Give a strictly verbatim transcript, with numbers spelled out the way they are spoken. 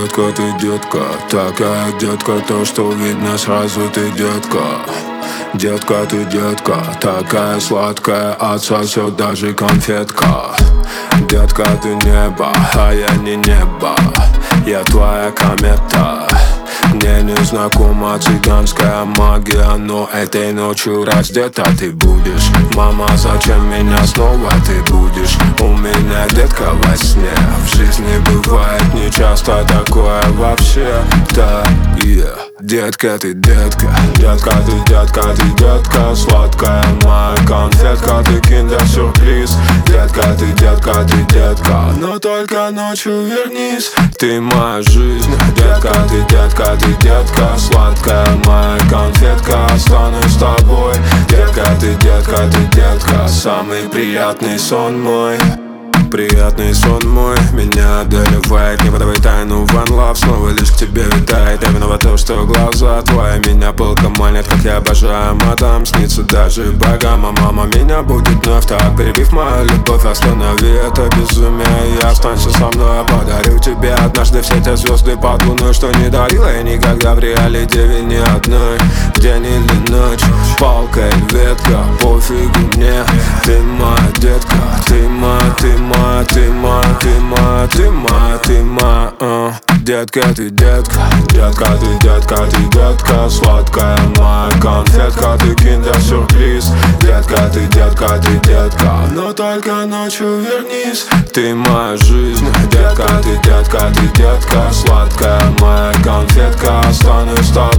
детка, ты детка, такая детка, то, что видно сразу, ты детка. Детка, ты детка, такая сладкая, отсосет даже конфетка. Детка, ты небо, а я не небо, я твоя комета. Мне не знакома цыганская магия, но этой ночью раздета ты будешь. Мама, зачем меня снова ты будешь? У меня детка во сне. В жизни бывает нечасто такое вообще. Да, yeah. Детка, ты детка, детка, ты детка, ты детка, сладкая моя конфетка, ты киндер-сюрприз. Детка, ты детка, ты детка, но только ночью вернись. Ты моя жизнь, детка, ты детка, ты детка, сладкая моя конфетка, останусь с тобой. Детка, ты детка, ты детка, самый приятный сон мой. Приятный сон мой меня одолевает. Не выдавай тайну, one love снова лишь к тебе витает. Я виноват то, что глаза твои меня пылко манят, как я обожаю, мадам, снится даже богам. А мама меня будет вновь так, перебив мою любовь, останови это безумие. Я останься со мной, я подарю тебе однажды все те звезды под луной, что не дарила я никогда в реале деве ни одной. День или ночь, палка или ветка, пофигу мне. Ты моя детка, ты моя, ты моя. Ты моя, ты моя, ты моя, ты моя, uh. Детка, ты детка, детка, ты детка, ты детка, сладкая моя конфетка, ты киндер-сюрприз. Детка, ты детка, ты детка, но только ночью вернись. Ты моя жизнь, детка, ты детка, ты детка, сладкая моя конфетка, останусь с тобой.